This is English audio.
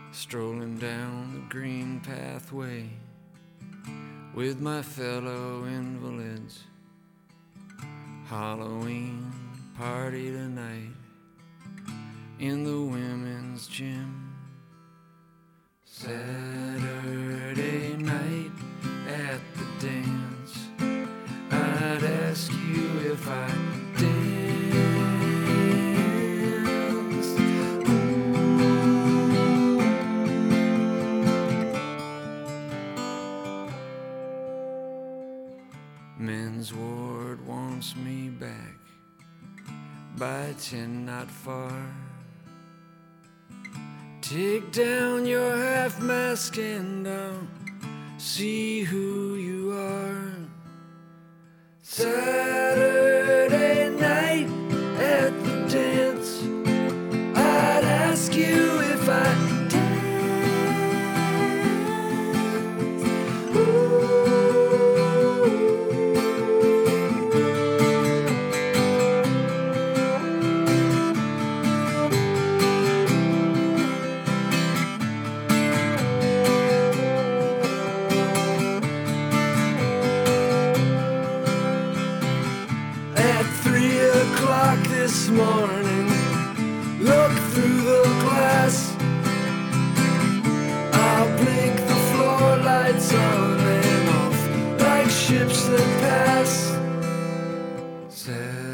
strolling down the green pathway with my fellow invalids. Halloween party tonight in the women's gym. Saturday night at the dance, I'd ask you if I danced. Men's ward wants me back by 10 not far. Take down your half mask and I'll see who you are. Saturday night at the dance, I'd ask you if I danced. Ooh. This morning, look through the glass. I'll blink the floor lights on and off like ships that pass.